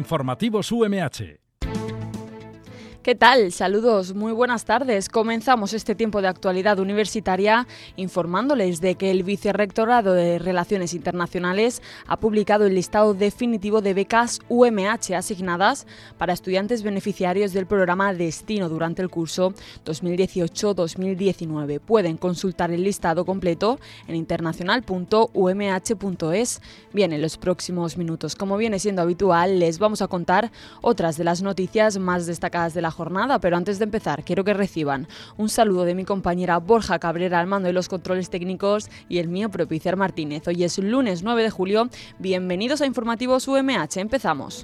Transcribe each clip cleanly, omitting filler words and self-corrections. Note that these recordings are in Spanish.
Informativos UMH. ¿Qué tal? Saludos, muy buenas tardes. Comenzamos este tiempo de actualidad universitaria informándoles de que el Vicerrectorado de Relaciones Internacionales ha publicado el listado definitivo de becas UMH asignadas para estudiantes beneficiarios del programa Destino durante el curso 2018-2019. Pueden consultar el listado completo en internacional.umh.es. Bien, en los próximos minutos, como viene siendo habitual, les vamos a contar otras de las noticias más destacadas de la jornada, pero antes de empezar quiero que reciban un saludo de mi compañera Borja Cabrera al mando de los controles técnicos y el mío propio Icer Martínez. Hoy es lunes 9 de julio, bienvenidos a Informativos UMH, empezamos.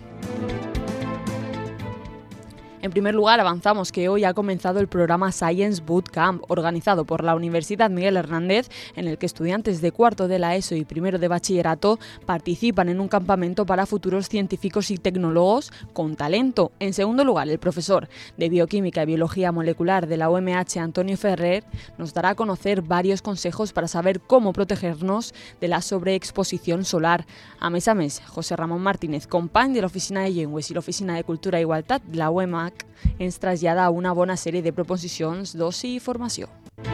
En primer lugar, avanzamos que hoy ha comenzado el programa Science Bootcamp, organizado por la Universidad Miguel Hernández, en el que estudiantes de cuarto de la ESO y primero de bachillerato participan en un campamento para futuros científicos y tecnólogos con talento. En segundo lugar, el profesor de Bioquímica y Biología Molecular de la UMH, Antonio Ferrer, nos dará a conocer varios consejos para saber cómo protegernos de la sobreexposición solar. A mes, José Ramón Martínez, company de la Oficina de Llengües y la Oficina de Cultura i Igualtat de la UMH, ens trasllada una bona sèrie de proposicions d'oci i formació.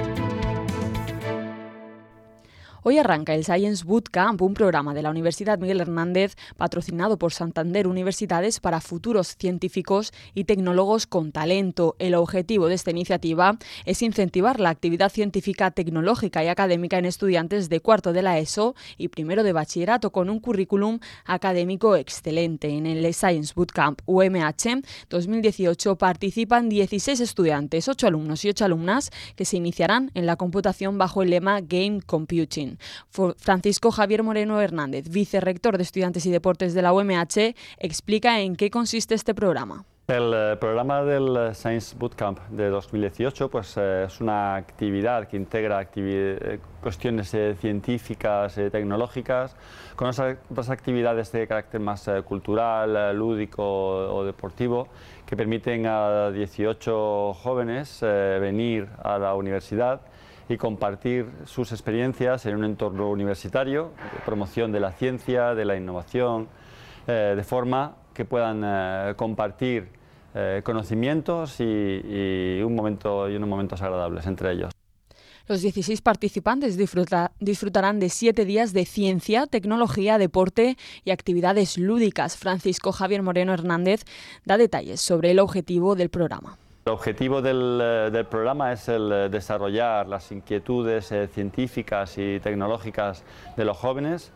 Hoy arranca el Science Bootcamp, un programa de la Universidad Miguel Hernández patrocinado por Santander Universidades para futuros científicos y tecnólogos con talento. El objetivo de esta iniciativa es incentivar la actividad científica, tecnológica y académica en estudiantes de cuarto de la ESO y primero de bachillerato con un currículum académico excelente. En el Science Bootcamp UMH 2018 participan 16 estudiantes, 8 alumnos y 8 alumnas que se iniciarán en la computación bajo el lema Game Computing. Francisco Javier Moreno Hernández, vicerrector de Estudiantes y Deportes de la UMH, explica en qué consiste este programa. El programa del Science Bootcamp de 2018 es una actividad que integra cuestiones científicas, tecnológicas, con otras actividades de carácter más cultural, lúdico o deportivo, que permiten a 18 jóvenes venir a la universidad y compartir sus experiencias en un entorno universitario, de promoción de la ciencia, de la innovación, de forma que puedan compartir conocimientos y unos momentos agradables entre ellos. Los 16 participantes disfrutarán de 7 días de ciencia, tecnología, deporte y actividades lúdicas. Francisco Javier Moreno Hernández da detalles sobre el objetivo del programa. El objetivo del programa es el desarrollar las inquietudes científicas y tecnológicas de los jóvenes,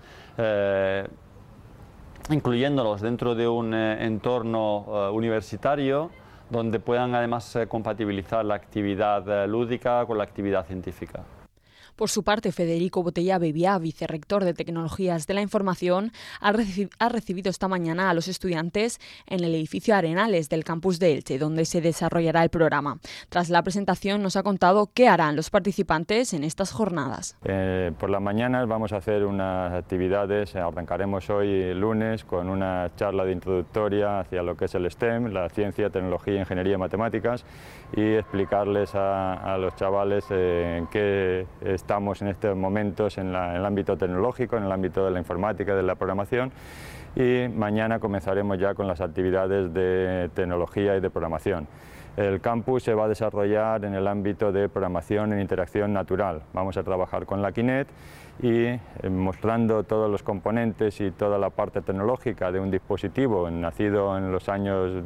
incluyéndolos dentro de un entorno universitario donde puedan además compatibilizar la actividad lúdica con la actividad científica. Por su parte, Federico Botella Bebiá, vicerrector de Tecnologías de la Información, ha recibido esta mañana a los estudiantes en el edificio Arenales del campus de Elche, donde se desarrollará el programa. Tras la presentación nos ha contado qué harán los participantes en estas jornadas. Por las mañanas vamos a hacer unas actividades, arrancaremos hoy lunes con una charla de introductoria hacia lo que es el STEM, la ciencia, tecnología, ingeniería y matemáticas, y explicarles a los chavales en qué estamos en estos momentos en el ámbito tecnológico, en el ámbito de la informática, de la programación, y mañana comenzaremos ya con las actividades de tecnología y de programación. El campus se va a desarrollar en el ámbito de programación en interacción natural. Vamos a trabajar con la Kinect y mostrando todos los componentes y toda la parte tecnológica de un dispositivo nacido en los años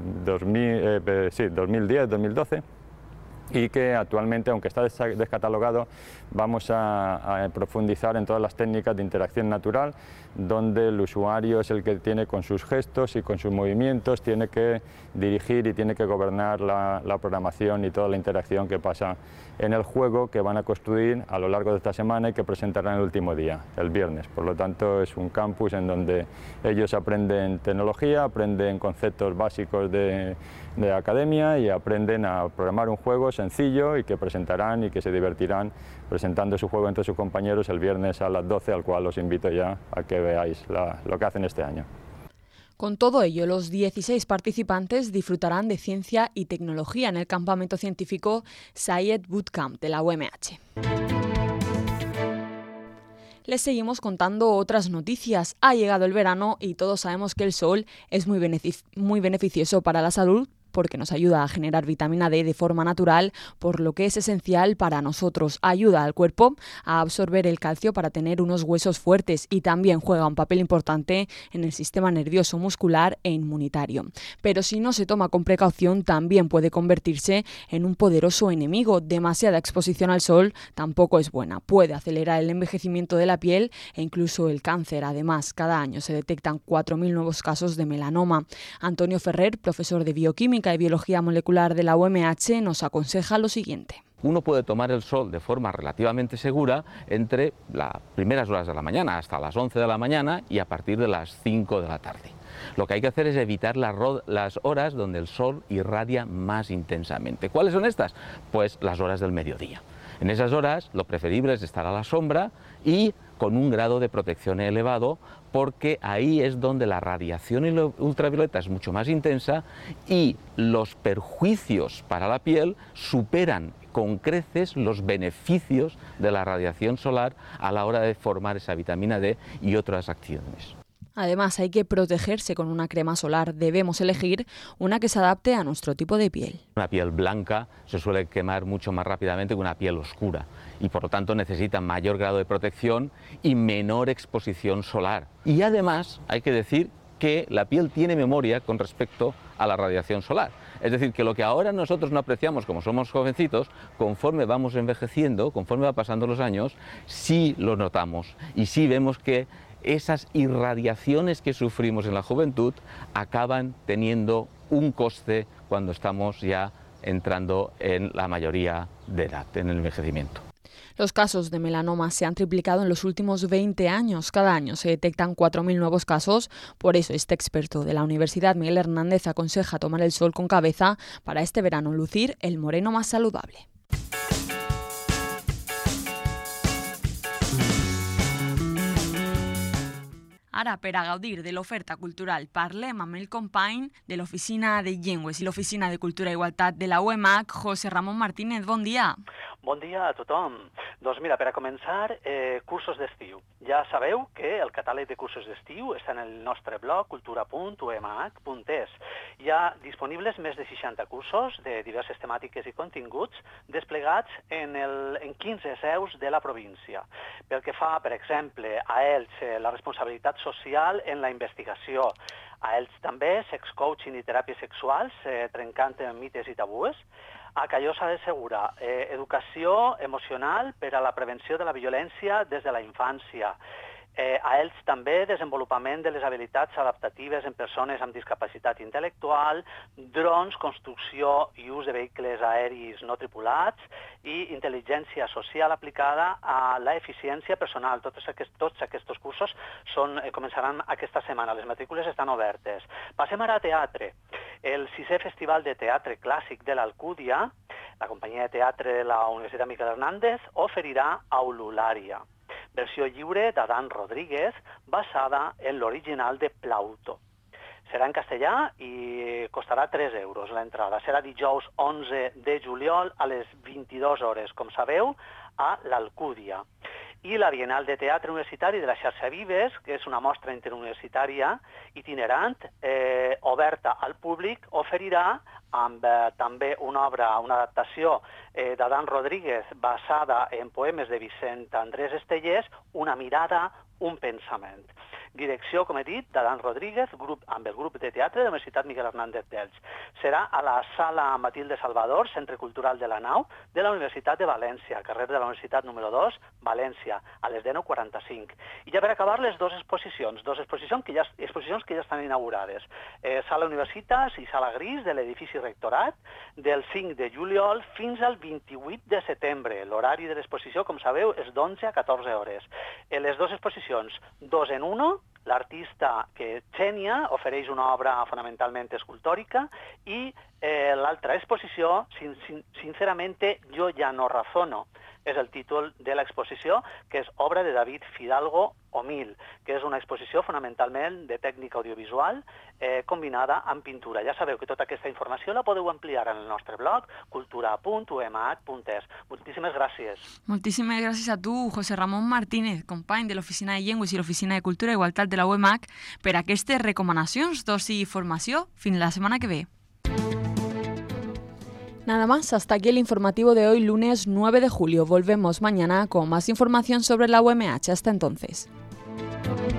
2010-2012, y que actualmente, aunque está descatalogado, vamos a profundizar en todas las técnicas de interacción natural, donde el usuario es el que tiene con sus gestos y con sus movimientos, tiene que dirigir y tiene que gobernar la programación y toda la interacción que pasa en el juego que van a construir a lo largo de esta semana y que presentarán el último día, el viernes. Por lo tanto, es un campus en donde ellos aprenden tecnología, aprenden conceptos básicos de academia y aprenden a programar un juego sencillo y que presentarán y que se divertirán presentando su juego entre sus compañeros el viernes a las 12, al cual os invito ya a que veáis lo que hacen este año. Con todo ello, los 16 participantes disfrutarán de ciencia y tecnología en el campamento científico Science Bootcamp de la UMH. Les seguimos contando otras noticias. Ha llegado el verano y todos sabemos que el sol es muy beneficioso para la salud, porque nos ayuda a generar vitamina D de forma natural, por lo que es esencial para nosotros. Ayuda al cuerpo a absorber el calcio para tener unos huesos fuertes y también juega un papel importante en el sistema nervioso, muscular e inmunitario. Pero si no se toma con precaución, también puede convertirse en un poderoso enemigo. Demasiada exposición al sol tampoco es buena. Puede acelerar el envejecimiento de la piel e incluso el cáncer. Además, cada año se detectan 4.000 nuevos casos de melanoma. Antonio Ferrer, profesor de Bioquímica y Biología Molecular de la UMH, nos aconseja lo siguiente. Uno puede tomar el sol de forma relativamente segura entre las primeras horas de la mañana hasta las 11 de la mañana y a partir de las 5 de la tarde. Lo que hay que hacer es evitar las horas donde el sol irradia más intensamente. ¿Cuáles son estas? Pues las horas del mediodía. En esas horas lo preferible es estar a la sombra y con un grado de protección elevado, porque ahí es donde la radiación ultravioleta es mucho más intensa y los perjuicios para la piel superan con creces los beneficios de la radiación solar a la hora de formar esa vitamina D y otras acciones. Además, hay que protegerse con una crema solar. Debemos elegir una que se adapte a nuestro tipo de piel. Una piel blanca se suele quemar mucho más rápidamente que una piel oscura y por lo tanto necesita mayor grado de protección y menor exposición solar. Y además hay que decir que la piel tiene memoria con respecto a la radiación solar. Es decir, que lo que ahora nosotros no apreciamos como somos jovencitos, conforme vamos envejeciendo, conforme va pasando los años, sí lo notamos y sí vemos que esas irradiaciones que sufrimos en la juventud acaban teniendo un coste cuando estamos ya entrando en la mayoría de edad, en el envejecimiento. Los casos de melanoma se han triplicado en los últimos 20 años. Cada año se detectan 4.000 nuevos casos. Por eso este experto de la Universidad Miguel Hernández aconseja tomar el sol con cabeza para este verano lucir el moreno más saludable. Ara, per a gaudir de l'oferta cultural, parlem amb el company de l'Oficina de Llengües i l'Oficina de Cultura i Igualtat de la UEMAC, José Ramón Martínez. Bon dia. Bon dia a tothom. Doncs mira, per a començar, cursos d'estiu. Ja sabeu que el catàleg de cursos d'estiu està en el nostre blog cultura.uemac.es. Hi ha disponibles més de 60 cursos de diverses temàtiques i continguts desplegats en 15 seus de la província. Pel que fa, per exemple, a Elx, la responsabilitat social en la investigació. A Elx també, sex coaching i teràpies sexuals, trencant mites i tabúes. A Callosa de Segura, educació emocional per a la prevenció de la violència des de la infància. A Elx també desenvolupament de les habilitats adaptatives en persones amb discapacitat intel·lectual, drons, construcció i ús de vehicles aèris no tripulats i intel·ligència social aplicada a l'eficiència personal. Tots aquests cursos començaran aquesta setmana. Les matrícules estan obertes. Passem ara a teatre. El 6è Festival de Teatre Clàssic de l'Alcúdia, la companyia de teatre de la Universitat Miguel Hernández, oferirà Aululària, versió lliure d'Adán Rodríguez, basada en l'original de Plauto. Serà en castellà i costarà 3 euros l'entrada. Serà dijous 11 de juliol a les 22 hores, com sabeu, a l'Alcúdia. I la Bienal de Teatre Universitari de la Xarxa Vives, que és una mostra interuniversitària itinerant, oberta al públic, oferirà amb també una obra, una adaptació d'Adán Rodríguez basada en poemes de Vicent Andrés Estellés, Una mirada, un pensament. Direcció, com he dit, d'Adán Rodríguez, amb el grup de teatre de la Universitat Miguel Hernández d'Elx. Serà a la Sala Matilde Salvador, Centre Cultural de la Nau, de la Universitat de València, carrer de la Universitat número 2, València, a les 19:45. I ja per acabar, les dues exposicions que ja estan inaugurades. Sala Universitas i Sala Gris de l'edifici Rectorat, del 5 de juliol fins al 28 de setembre. L'horari de l'exposició, com sabeu, és d'11 a 14 hores. Les dues exposicions, 2 en 1, l'artista que Xènia ofereix una obra fonamentalment escultòrica i l'altra exposició, Sinceramente yo ya no razono, és el títol de l'exposició, que és obra de David Fidalgo Omil, que és una exposició fonamentalment de tècnica audiovisual combinada amb pintura. Ja sabeu que tota aquesta informació la podeu ampliar en el nostre blog cultura.umh.es. Moltíssimes gràcies. Moltíssimes gràcies a tu, José Ramon Martínez, company de l'Oficina de Llengües i l'Oficina de Cultura i Igualtat de la UMH, per aquestes recomanacions, dosi i formació. Fins la setmana que ve. Nada más, hasta aquí el informativo de hoy, lunes 9 de julio. Volvemos mañana con más información sobre la UMH. Hasta entonces.